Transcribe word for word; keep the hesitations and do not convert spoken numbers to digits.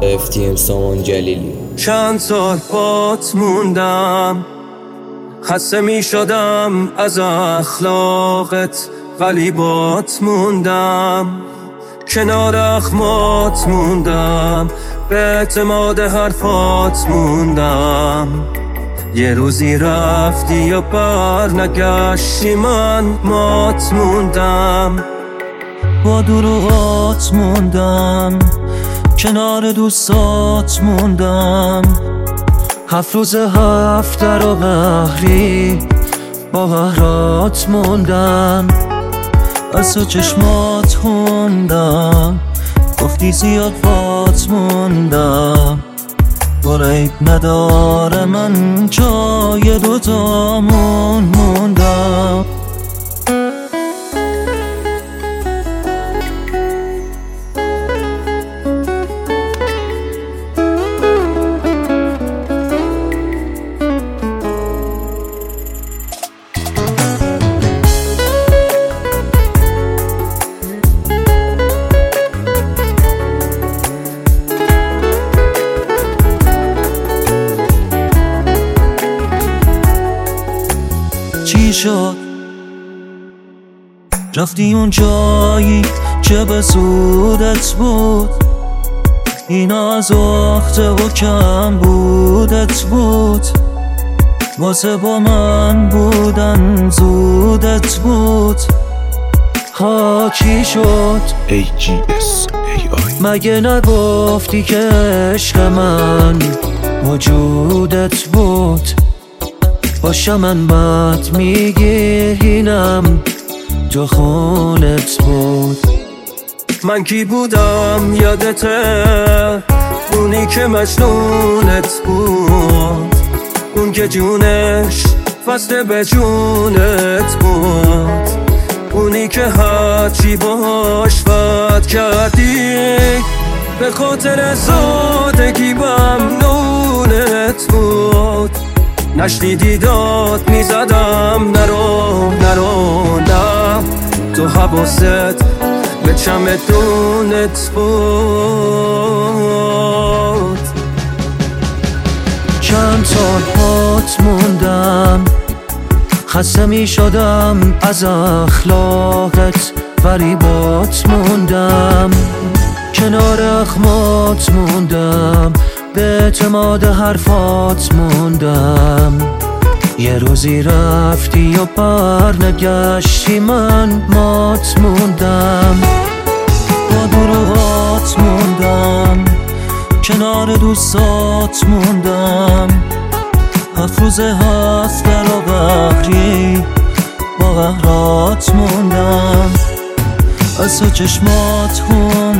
اف تی ام سامان جلیلی. چند سال بات موندم، خسته می شدم از اخلاقت، ولی بات موندم، کنار اخمات موندم، به اعتماد حرفات موندم. یه روزی رفتی یا بر نگشتی، من مات موندم، با دروغات موندم، کنار دوستات موندم. هفت روز هفته رو قهری با قهرات موندم، از تو چشمات خوندم، گفتی زیاد بات موندم. عیب نداره من جای دوتامون موندم. چی شد؟ رفتی اون جایی که به سودت بود، اینا از وقت و کم بودت بود، واسه با من بودن زودت بود. ها چی شد؟ ای جی اس ای آی مگه نگفتی که عشق من وجودت بود؟ باشم من بد میگی اینم تو خونت بود. من کی بودم یادته؟ اونی که مجنونت بود، اون که جونش فسته به جونت بود، اونی که هرچی باش بد کردی به خاطر سادگی ممنونت بود. نشنیدی داد میزدم نرو نرو نه، تو حواست به چمدونت بود. چند سال بات موندم، خسته می شدم از اخلاقت، ولی بات موندم، کنار اخمات موندم، به اعتماد حرفات موندم. یه روزی رفتی و بر نگشتی، من مات موندم، با دروغات موندم، کنار دوستات موندم. هفت روز هفته رو قهری با قهرات موندم، از تو چشمات خوندم،